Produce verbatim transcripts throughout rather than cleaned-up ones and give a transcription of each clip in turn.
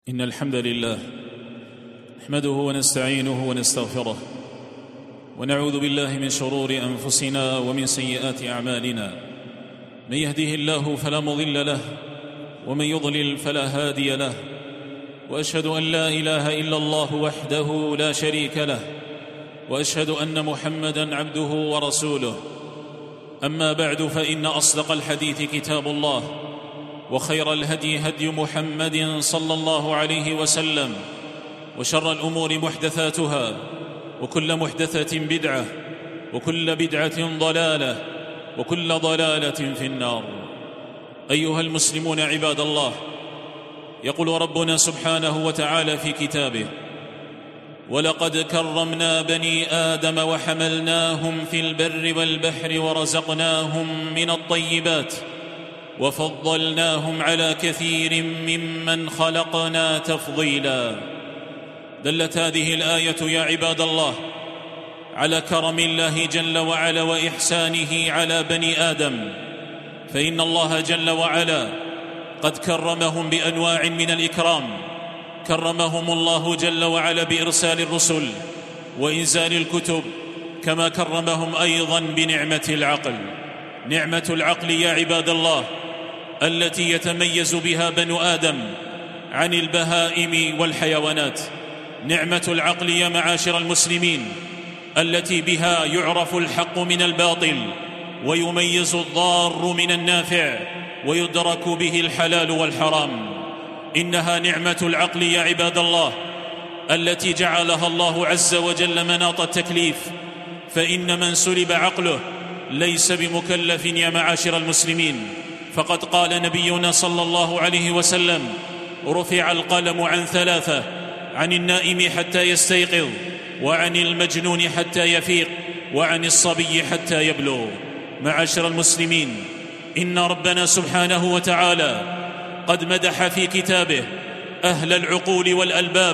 إن الحمد لله نحمده ونستعينه ونستغفره ونعوذ بالله من شرور أنفسنا ومن سيئات أعمالنا. من يهده الله فلا مضل له ومن يضلل فلا هادي له، وأشهد أن لا إله إلا الله وحده لا شريك له، وأشهد أن محمدًا عبده ورسوله. أما بعد، فإن أصدق الحديث كتاب الله، وخير الهدي هدي محمد صلى الله عليه وسلم، وشر الأمور محدثاتها، وكل محدثة بدعة، وكل بدعة ضلالة، وكل ضلالة في النار. أيها المسلمون عباد الله، يقول ربنا سبحانه وتعالى في كتابه: ولقد كرمنا بني آدم وحملناهم في البر والبحر ورزقناهم من الطيبات وفضلناهم على كثير ممن خلقنا تفضيلا. دلت هذه الآية يا عباد الله على كرم الله جل وعلا وإحسانه على بني آدم، فإن الله جل وعلا قد كرمهم بأنواع من الإكرام. كرمهم الله جل وعلا بإرسال الرسل وإنزال الكتب، كما كرمهم أيضا بنعمة العقل. نعمة العقل يا عباد الله التي يتميز بها بنو آدم عن البهائم والحيوانات. نعمة العقل يا معاشر المسلمين التي بها يعرف الحق من الباطل، ويميز الضار من النافع، ويدرك به الحلال والحرام. إنها نعمة العقل يا عباد الله التي جعلها الله عز وجل مناط التكليف، فإن من سلب عقله ليس بمكلف يا معاشر المسلمين. فقد قال نبينا صلى الله عليه وسلم: رفع القلم عن ثلاثة: عن النائم حتى يستيقظ، وعن المجنون حتى يفيق، وعن الصبي حتى يبلغ. معاشر المسلمين، إن ربنا سبحانه وتعالى قد مدح في كتابه أهل العقول والألباب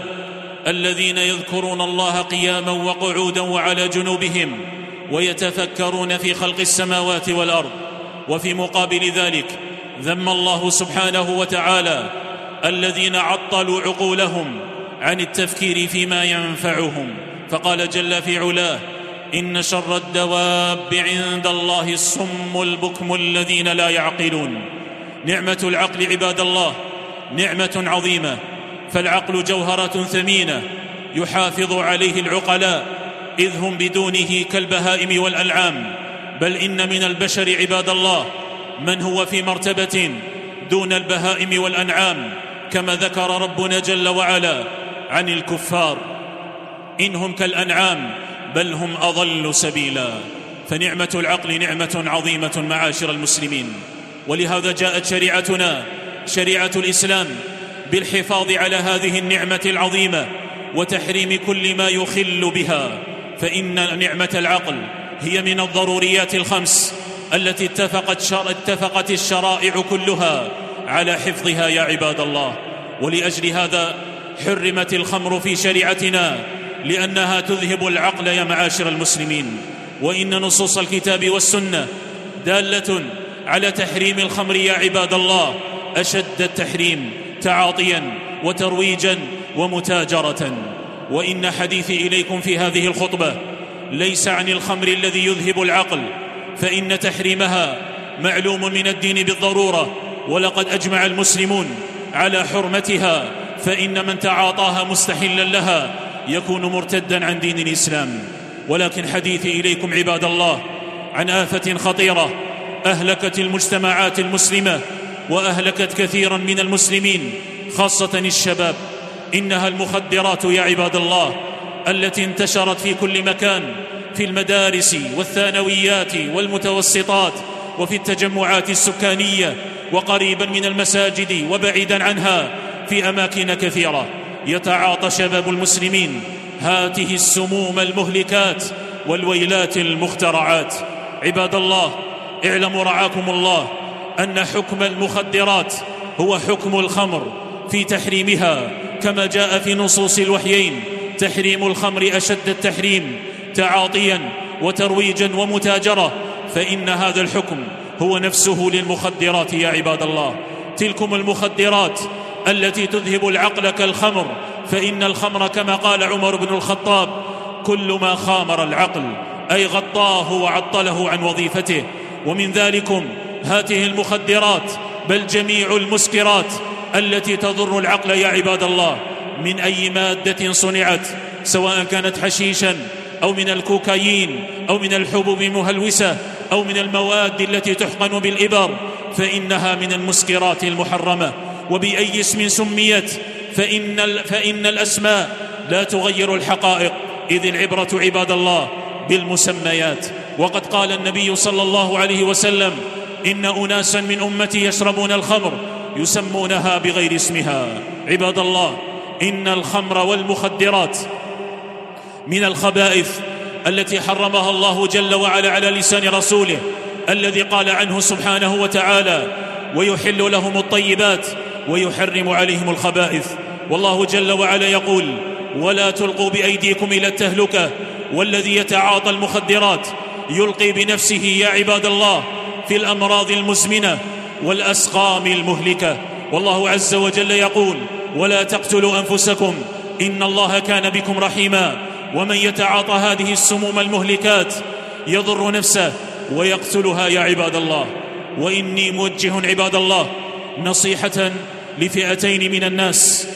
الذين يذكرون الله قياما وقعودا وعلى جنوبهم، ويتفكرون في خلق السماوات والأرض. وفي مقابل ذلك ذم الله سبحانه وتعالى الذين عطلوا عقولهم عن التفكير فيما ينفعهم، فقال جل في علاه: إن شر الدواب عند الله الصم البكم الذين لا يعقلون. نعمة العقل عباد الله نعمة عظيمة، فالعقل جوهرة ثمينة يحافظ عليه العقلاء، إذ هم بدونه كالبهائم والأنعام. بل إن من البشر عباد الله من هو في مرتبة دون البهائم والأنعام، كما ذكر ربنا جل وعلا عن الكفار: إنهم كالأنعام بل هم أضل سبيلا. فنعمة العقل نعمة عظيمة معاشر المسلمين، ولهذا جاءت شريعتنا شريعة الإسلام بالحفاظ على هذه النعمة العظيمة وتحريم كل ما يخل بها. فإن نعمة العقل هي من الضروريات الخمس التي اتفقت, شر... اتفقت الشرائع كلها على حفظها يا عباد الله. ولأجل هذا حرمت الخمر في شريعتنا، لأنها تذهب العقل يا معاشر المسلمين. وإن نصوص الكتاب والسنة دالة على تحريم الخمر يا عباد الله أشد التحريم، تعاطيا وترويجا ومتاجرة. وإن حديثي إليكم في هذه الخطبة ليس عن الخمر الذي يذهب العقل، فإن تحريمها معلوم من الدين بالضرورة، ولقد أجمع المسلمون على حرمتها، فإن من تعاطاها مستحلا لها يكون مرتدا عن دين الإسلام. ولكن حديثي إليكم عباد الله عن آفة خطيرة أهلكت المجتمعات المسلمة وأهلكت كثيرا من المسلمين، خاصة الشباب. إنها المخدرات يا عباد الله التي انتشرت في كل مكان، في المدارس والثانويات والمتوسطات، وفي التجمعات السكانية، وقريبا من المساجد وبعيدا عنها، في أماكن كثيرة يتعاطى شباب المسلمين هاته السموم المهلكات والويلات المخترعات. عباد الله، اعلموا رعاكم الله أن حكم المخدرات هو حكم الخمر في تحريمها، كما جاء في نصوص الوحيين: تحريم الخمر أشد التحريم، تعاطيا وترويجا ومتاجرة. فإن هذا الحكم هو نفسه للمخدرات يا عباد الله. تلكم المخدرات التي تذهب العقل كالخمر، فإن الخمر كما قال عمر بن الخطاب كل ما خامر العقل، أي غطاه وعطله عن وظيفته. ومن ذلكم هاته المخدرات، بل جميع المسكرات التي تضر العقل يا عباد الله، من أي مادة صنعت، سواء كانت حشيشا أو من الكوكايين أو من الحبوب المهلوسة أو من المواد التي تحقن بالإبر، فإنها من المسكرات المحرمة. وبأي اسم سميت فإن, فإن الأسماء لا تغير الحقائق، إذ العبرة عباد الله بالمسميات. وقد قال النبي صلى الله عليه وسلم: إن أناسا من أمتي يشربون الخمر يسمونها بغير اسمها. عباد الله، إن الخمر والمخدرات من الخبائث التي حرمها الله جل وعلا على لسان رسوله، الذي قال عنه سبحانه وتعالى: ويحل لهم الطيبات ويحرم عليهم الخبائث. والله جل وعلا يقول: ولا تلقوا بأيديكم إلى التهلكة. والذي يتعاطى المخدرات يلقي بنفسه يا عباد الله في الأمراض المزمنة والأسقام المهلكة. والله عز وجل يقول: ولا تقتلوا أنفسكم إن الله كان بكم رحيما. ومن يتعاطى هذه السموم المهلكات يضر نفسه ويقتلها يا عباد الله. وإني موجه عباد الله نصيحة لفئتين من الناس: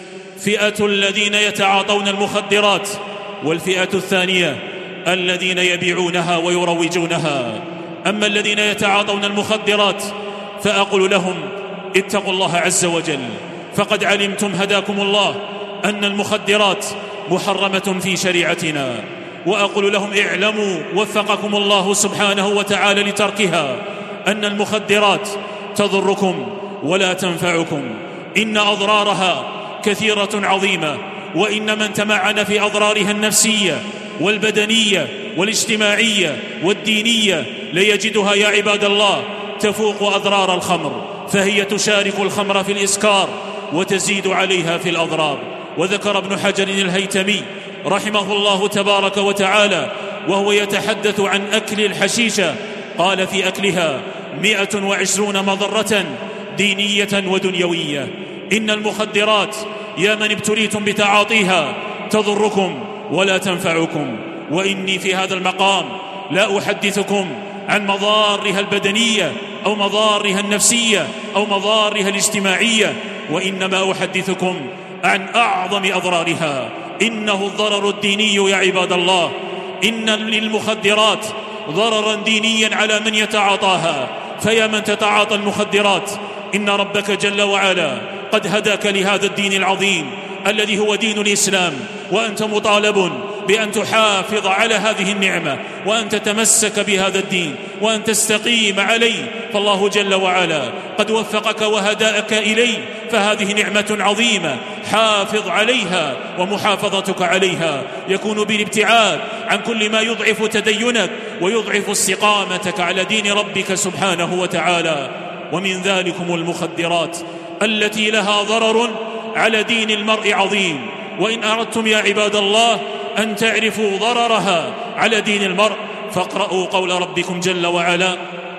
فئة الذين يتعاطون المخدرات، والفئة الثانية الذين يبيعونها ويروجونها. أما الذين يتعاطون المخدرات فأقول لهم: اتقوا الله عز وجل، فقد علمتم هداكم الله أن المخدرات محرمة في شريعتنا. وأقول لهم: اعلموا وفقكم الله سبحانه وتعالى لتركها أن المخدرات تضركم ولا تنفعكم، إن أضرارها كثيرة عظيمة، وإن من تمعن في أضرارها النفسية والبدنية والاجتماعية والدينية ليجدها يا عباد الله تفوق أضرار الخمر، فهي تشارك الخمر في الإسكار وتزيد عليها في الأضرار. وذكر ابن حجر الهيتمي رحمه الله تبارك وتعالى وهو يتحدث عن أكل الحشيشة، قال: في أكلها مئة وعشرون مضرة دينية ودنيوية. إن المخدرات يا من ابتليتم بتعاطيها تضركم ولا تنفعكم. وإني في هذا المقام لا أحدثكم عن مضارها البدنية أو مضارها النفسية أو مضارها الاجتماعية، وإنما أحدثكم عن أعظم أضرارها. إنه الضرر الديني يا عباد الله. إن للمخدرات ضررا دينيا على من يتعاطاها. فيا من تتعاطى المخدرات، إن ربك جل وعلا قد هداك لهذا الدين العظيم الذي هو دين الإسلام، وأنت مطالب بأن تحافظ على هذه النعمة وأن تتمسك بهذا الدين وأن تستقيم عليه، فالله جل وعلا قد وفقك وهداك إليه، فهذه نعمة عظيمة حافظ عليها، ومحافظتك عليها يكون بالابتعاد عن كل ما يضعف تدينك ويضعف استقامتك على دين ربك سبحانه وتعالى. ومن ذلكم المخدرات التي لها ضرر على دين المرء عظيم. وإن أردتم يا عباد الله أن تعرفوا ضررها على دين المرء فاقرأوا قول ربكم جل وعلا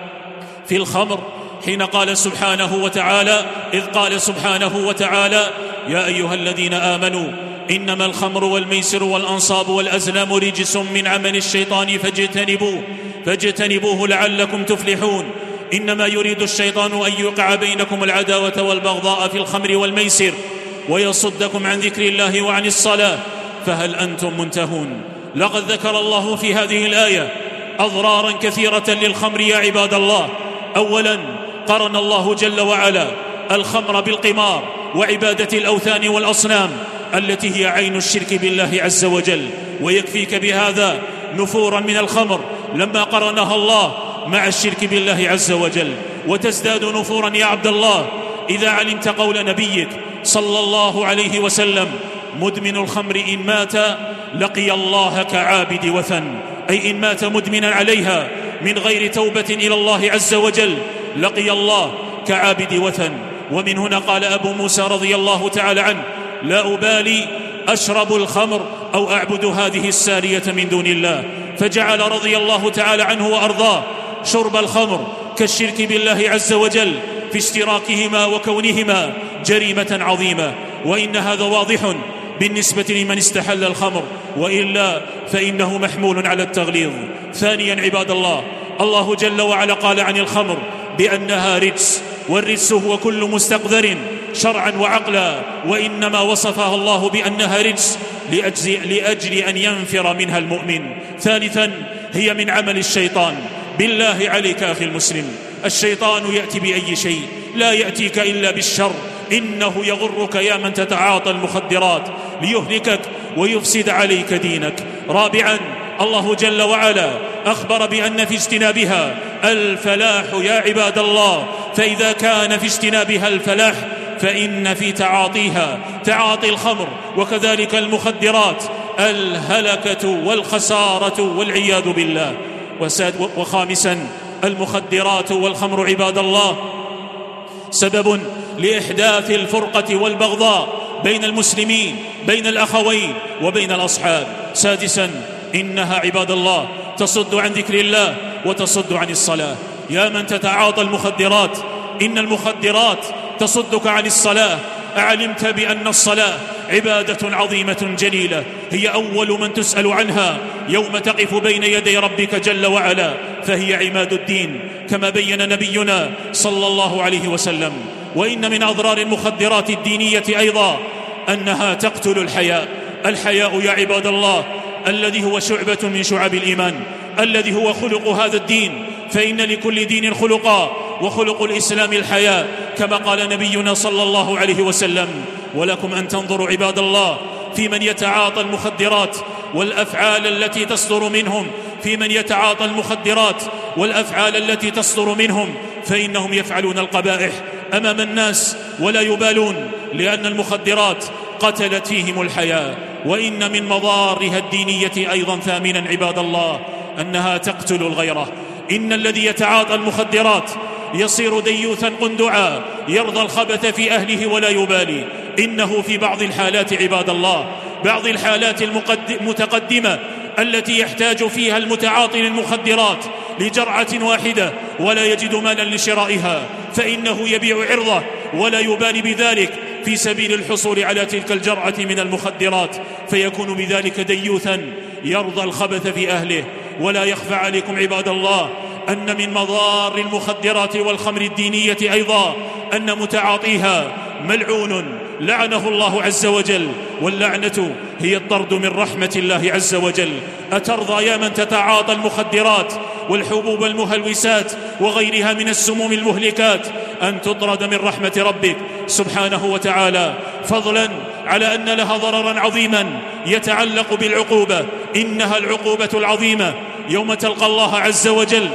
في الخمر، حين قال سبحانه وتعالى إذ قال سبحانه وتعالى: يا أيها الذين آمنوا إنما الخمر والميسر والأنصاب والأزلام رجس من عمل الشيطان فاجتنبوه فاجتنبوه لعلكم تفلحون. إنما يريد الشيطان أن يوقع بينكم العداوة والبغضاء في الخمر والميسر ويصدكم عن ذكر الله وعن الصلاة فهل أنتم منتهون. لقد ذكر الله في هذه الآية أضرارا كثيرة للخمر يا عباد الله. أولا قرن الله جل وعلا الخمر بالقمار وعبادة الأوثان والأصنام التي هي عين الشرك بالله عز وجل، ويكفيك بهذا نفورا من الخمر لما قرنها الله مع الشرك بالله عز وجل. وتزداد نفورا يا عبد الله إذا علمت قول نبيك صلى الله عليه وسلم: مدمن الخمر إن مات لقي الله كعابد وثن، أي إن مات مدمنا عليها من غير توبة إلى الله عز وجل لقي الله كعابد وثن. ومن هنا قال أبو موسى رضي الله تعالى عنه: لا أبالي أشرب الخمر أو أعبد هذه السارية من دون الله. فجعل رضي الله تعالى عنه وأرضاه شرب الخمر كالشرك بالله عز وجل في اشتراكهما وكونهما جريمة عظيمة، وإن هذا واضح بالنسبة لمن استحل الخمر، وإلا فإنه محمول على التغليظ. ثانيا عباد الله، الله جل وعلا قال عن الخمر بأنها رجس، والرجس هو كل مستقذر شرعا وعقلا، وإنما وصفها الله بأنها رجس لأجل, لأجل أن ينفر منها المؤمن. ثالثا هي من عمل الشيطان. بالله عليك أخي المسلم، الشيطان يأتي بأي شيء، لا يأتيك إلا بالشر. إنه يغرك يا من تتعاطى المخدرات ليهلكك ويفسد عليك دينك. رابعا الله جل وعلا أخبر بأن في اجتنابها الفلاح يا عباد الله، فإذا كان في اجتنابها الفلاح فإن في تعاطيها تعاطي الخمر وكذلك المخدرات الهلكة والخسارة والعياذ بالله. وخامسا المخدرات والخمر عباد الله سبب لإحداث الفرقة والبغضاء بين المسلمين، بين الأخوين وبين الأصحاب. سادسا إنها عباد الله تصد عن ذكر الله وتصد عن الصلاة. يا من تتعاطى المخدرات، إن المخدرات تصدك عن الصلاة. أعلمت بأن الصلاة عبادة عظيمة جليلة، هي أول من تسأل عنها يوم تقف بين يدي ربك جل وعلا، فهي عماد الدين كما بين نبينا صلى الله عليه وسلم. وإن من أضرار المخدرات الدينية أيضا أنها تقتل الحياء. الحياء يا عباد الله الذي هو شعبة من شعب الإيمان، الذي هو خلق هذا الدين، فإن لكل دين خلقا، وخلق الإسلام الحياء كما قال نبينا صلى الله عليه وسلم. ولكم أن تنظروا عباد الله في من يتعاطى المخدرات والأفعال التي تصدر منهم، في من يتعاطى المخدرات والأفعال التي تصدر منهم، فإنهم يفعلون القبائح أمام الناس ولا يبالون، لأن المخدرات قتلت فيهم الحياة. وإن من مضارها الدينية أيضا ثامنا عباد الله أنها تقتل الغيرة. إن الذي يتعاطى المخدرات يصير ديوثا قندعا يرضى الخبث في أهله ولا يبالي. إنه في بعض الحالات عباد الله، بعض الحالات المتقدمة التي يحتاج فيها المتعاطي للمخدرات لجرعة واحدة ولا يجد مالا لشرائها، فإنه يبيع عرضه ولا يبالي بذلك في سبيل الحصول على تلك الجرعة من المخدرات، فيكون بذلك ديوثا يرضى الخبث في أهله. ولا يخفى عليكم عباد الله أن من مضار المخدرات والخمر الدينية أيضا أن متعاطيها ملعون لعنه الله عز وجل، واللعنة هي الطرد من رحمة الله عز وجل. أترضى يا من تتعاطى المخدرات والحبوب المهلوسات وغيرها من السموم المهلكات أن تطرد من رحمة ربك سبحانه وتعالى، فضلا على أن لها ضررا عظيما يتعلق بالعقوبة؟ إنها العقوبة العظيمة يوم تلقى الله عز وجل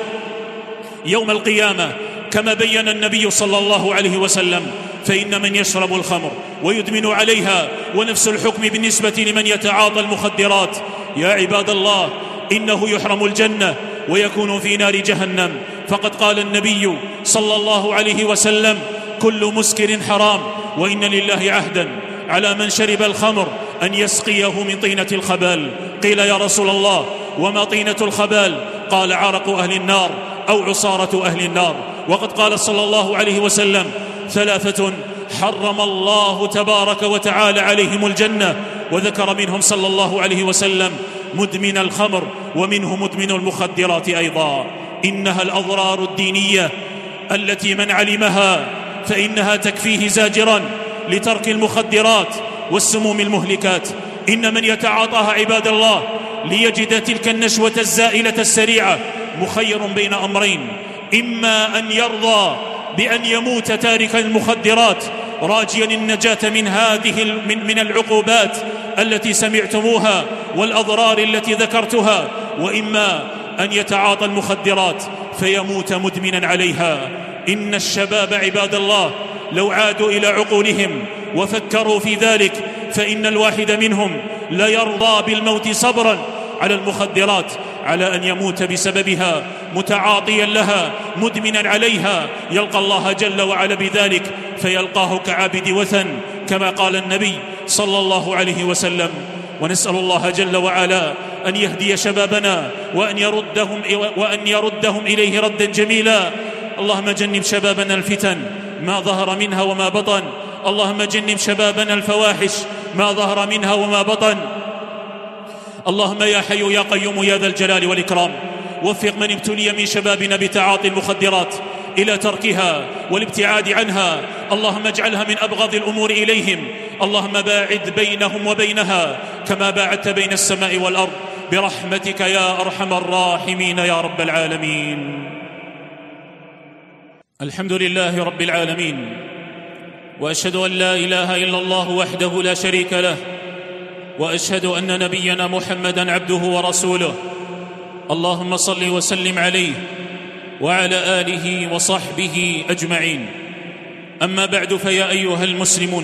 يوم القيامة كما بين النبي صلى الله عليه وسلم. فإن من يشرب الخمر ويدمن عليها، ونفس الحكم بالنسبة لمن يتعاطى المخدرات، يا عباد الله إنه يحرم الجنة ويكون في نار جهنم. فقد قال النبي صلى الله عليه وسلم: كل مسكر حرام، وإن لله عهدا على من شرب الخمر أن يسقيه من طينة الخبال. قيل يا رسول الله وما طينة الخبال؟ قال عرق أهل النار أو عصارة أهل النار. وقد قال صلى الله عليه وسلم: ثلاثة حرم الله تبارك وتعالى عليهم الجنة، وذكر منهم صلى الله عليه وسلم مدمن الخمر، ومنه مدمن المخدرات أيضا. إنها الأضرار الدينية التي من علمها فإنها تكفيه زاجرا لترك المخدرات والسموم المهلكات. إن من يتعاطاها عباد الله ليجد تلك النشوة الزائلة السريعة مخير بين أمرين: إما أن يرضى بأن يموت تاركا المخدرات راجيا النجاة من هذه من, من العقوبات التي سمعتموها والأضرار التي ذكرتها، وإما أن يتعاطى المخدرات فيموت مدمنا عليها. إن الشباب عباد الله لو عادوا إلى عقولهم وفكروا في ذلك فإن الواحد منهم لا يرضى بالموت صبرا على المخدرات، على أن يموت بسببها متعاطيا لها مدمنا عليها، يلقى الله جل وعلا بذلك فيلقاه كعابد وثن كما قال النبي صلى الله عليه وسلم. ونسأل الله جل وعلا أن يهدي شبابنا وأن يردهم, وأن يردهم إليه ردا جميلا. اللهم جنب شبابنا الفتن ما ظهر منها وما بطن. اللهم جنب شبابنا الفواحش ما ظهر منها وما بطن. اللهم يا حي يا قيوم يا ذا الجلال والإكرام، وفق من ابتلي من شبابنا بتعاطي المخدرات إلى تركها والابتعاد عنها. اللهم اجعلها من أبغض الأمور إليهم. اللهم باعد بينهم وبينها كما باعدت بين السماء والأرض برحمتك يا أرحم الراحمين يا رب العالمين. الحمد لله رب العالمين، وأشهد أن لا إله إلا الله وحده لا شريك له، وأشهد أن نبينا محمدًا عبده ورسوله. اللهم صل وسلم عليه وعلى آله وصحبه أجمعين. أما بعد، فيا أيها المسلمون،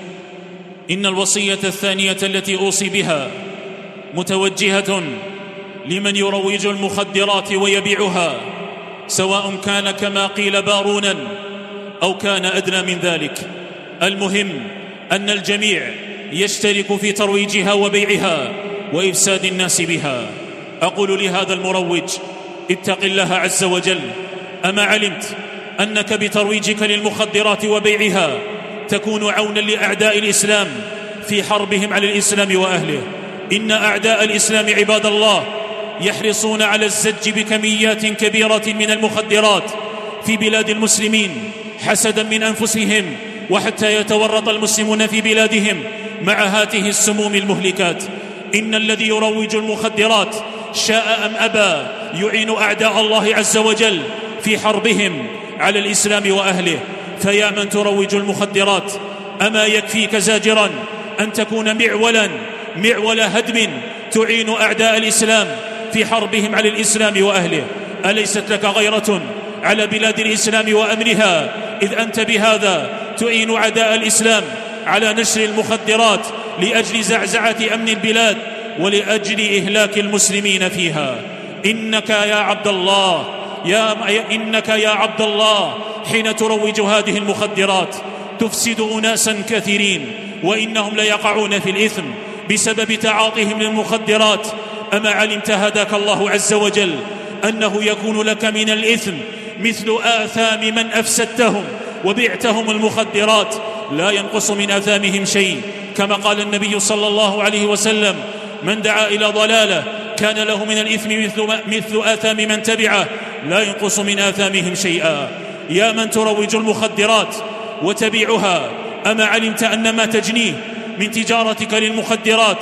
إن الوصية الثانية التي أوصي بها متوجهة لمن يروج المخدرات ويبيعها، سواء كان كما قيل بارونا أو كان أدنى من ذلك. المهم أن الجميع يشترك في ترويجها وبيعها وإفساد الناس بها. أقول لهذا المروج: اتق الله عز وجل. أما علمت أنك بترويجك للمخدرات وبيعها تكون عونا لأعداء الإسلام في حربهم على الإسلام وأهله؟ إن أعداء الإسلام عباد الله يحرصون على الزج بكميات كبيرة من المخدرات في بلاد المسلمين حسدا من أنفسهم، وحتى يتورط المسلمون في بلادهم مع هاته السموم المهلكات. إن الذي يروج المخدرات شاء أم أبى يعين أعداء الله عز وجل في حربهم على الإسلام وأهله. فيا من تروج المخدرات، أما يكفيك زاجرا أن تكون معولا معول هدم تعين أعداء الإسلام في حربهم على الإسلام وأهله؟ أليست لك غيرة على بلاد الإسلام وأمنها، إذ أنت بهذا تعين أعداء الإسلام على نشر المخدرات لأجل زعزعة أمن البلاد ولأجل إهلاك المسلمين فيها؟ إنك يا عبد الله يا إنك يا عبد الله حين تروج هذه المخدرات تفسد أناسا كثيرين، وإنهم ليقعون في الإثم بسبب تعاطيهم للمخدرات. أما علمت هداك الله عز وجل أنه يكون لك من الإثم مثل آثام من أفسدتهم وبعتهم المخدرات، لا ينقص من آثامهم شيء، كما قال النبي صلى الله عليه وسلم: من دعا إلى ضلالة كان له من الإثم مثل, مثل آثام من تبعه، لا ينقص من آثامهم شيئا. يا من تروج المخدرات وتبيعها، أما علمت أن ما تجنيه من تجارتك للمخدرات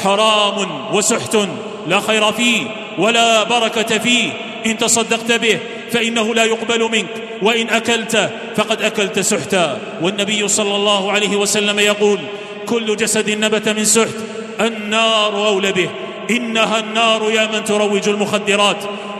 حرام وسحت لا خير فيه ولا بركة فيه؟ إن تصدقت به فإنه لا يقبل منك، وإن أكلت فقد أكلت سحتا. والنبي صلى الله عليه وسلم يقول: كل جسد نبت من سحت النار أولى به. إنها النار يا من تروج المخدرات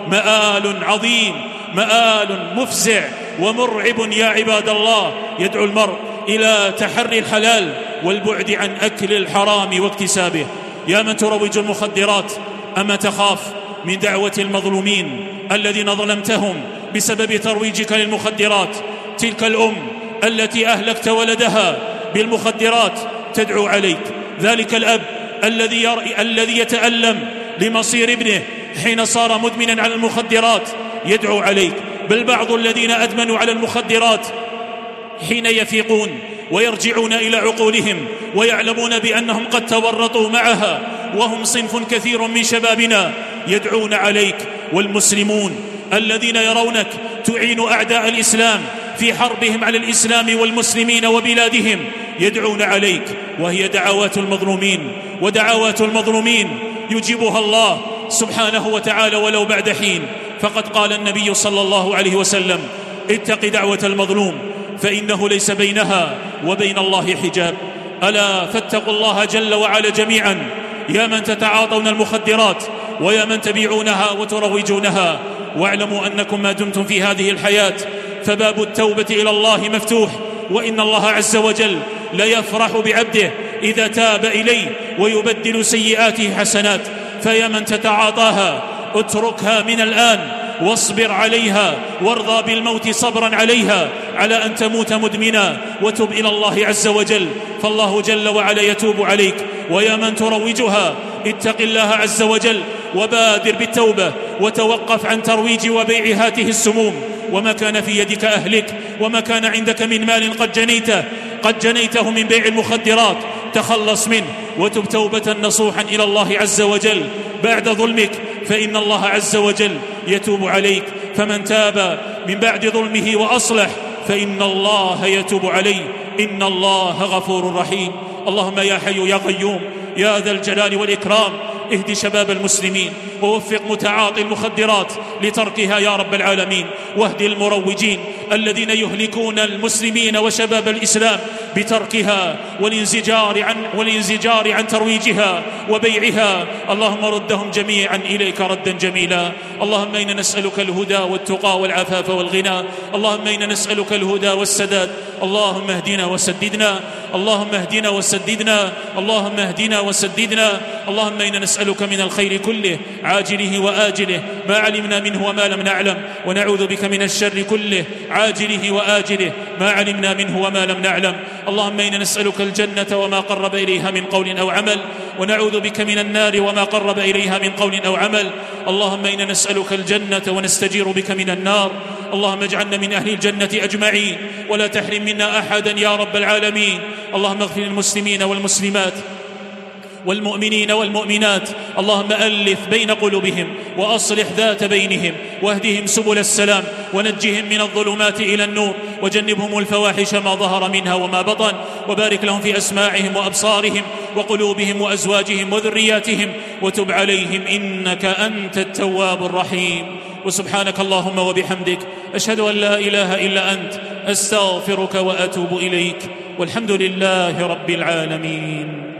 مآل عظيم، مآل مفزع ومرعب يا عباد الله، يدعو المرء إلى تحري الحلال والبعد عن أكل الحرام واكتسابه. يا من تروج المخدرات، أما تخاف من دعوة المظلومين الذين ظلمتهم بسبب ترويجك للمخدرات؟ تلك الأم التي أهلكت ولدها بالمخدرات تدعو عليك، ذلك الأب الذي الذي يتألم لمصير ابنه حين صار مدمنا على المخدرات يدعو عليك. بل بعض الذين أدمنوا على المخدرات حين يفيقون ويرجعون إلى عقولهم ويعلمون بأنهم قد تورطوا معها، وهم صنف كثير من شبابنا، يدعون عليك. والمسلمون الذين يرونك تعين أعداء الإسلام في حربهم على الإسلام والمسلمين وبلادهم يدعون عليك، وهي دعوات المظلومين، ودعوات المظلومين يجيبها الله سبحانه وتعالى ولو بعد حين. فقد قال النبي صلى الله عليه وسلم: اتق دعوة المظلوم فإنه ليس بينها وبين الله حجاب. ألا فاتقوا الله جل وعلا جميعا، يا من تتعاطون المخدرات ويا من تبيعونها وتروجونها، واعلموا أنكم ما دمتم في هذه الحياة فباب التوبة إلى الله مفتوح، وإن الله عز وجل ليفرح بعبده إذا تاب إليه ويبدل سيئاته حسنات. فيا من تتعاطاها اتركها من الآن واصبر عليها، وارضى بالموت صبرا عليها على أن تموت مدمنا، وتب إلى الله عز وجل، فالله جل وعلا يتوب عليك. ويا من تروجها اتق الله عز وجل وبادر بالتوبة، وتوقف عن ترويج وبيع هاته السموم، وما كان في يدك أهلك وما كان عندك من مال قد جنيته قد جنيته من بيع المخدرات، تخلص منه وتب توبة نصوحا إلى الله عز وجل بعد ظلمك، فإن الله عز وجل يتوب عليك. فمن تاب من بعد ظلمه وأصلح فإن الله يتوب عليه، إن الله غفور رحيم. اللهم يا حي يا قيوم يا ذا الجلال والإكرام اهد شباب المسلمين ووفق متعاطي المخدرات لتركها يا رب العالمين، واهد المروجين الذين يهلكون المسلمين وشباب الإسلام بتركها والانزجار عن, والانزجار عن ترويجها وبيعها. اللهم ردهم جميعا إليك ردا جميلا. اللهم إنا نسألك الهدى والتقى والعفاف والغنى. اللهم إنا نسألك الهدى والسداد. اللهم اهدنا وسددنا اللهم اهدنا وسددنا اللهم اهدنا وسددنا. اللهم إنا نسألك من الخير كله عاجله وآجله ما علمنا منه وما لم نعلم، ونعوذ بك من الشر كله عاجله وآجله ما علمنا منه وما لم نعلم. اللهم إنا نسألك الجنة وما قرب إليها من قول أو عمل، ونعوذ بك من النار وما قرب إليها من قول أو عمل. اللهم إنا نسألك الجنة ونستجير بك من النار. اللهم اجعلنا من أهل الجنة أجمعين ولا تحرم منا أحدا يا رب العالمين. اللهم اغفر للمسلمين والمسلمات والمؤمنين والمؤمنات. اللهم ألف بين قلوبهم وأصلح ذات بينهم واهدهم سبل السلام ونجهم من الظلمات إلى النور وجنبهم الفواحش ما ظهر منها وما بطن، وبارك لهم في أسماعهم وأبصارهم وقلوبهم وأزواجهم وذرياتهم، وتب عليهم إنك أنت التواب الرحيم. وسبحانك اللهم وبحمدك أشهد أن لا إله إلا أنت أستغفرك وأتوب إليك، والحمد لله رب العالمين.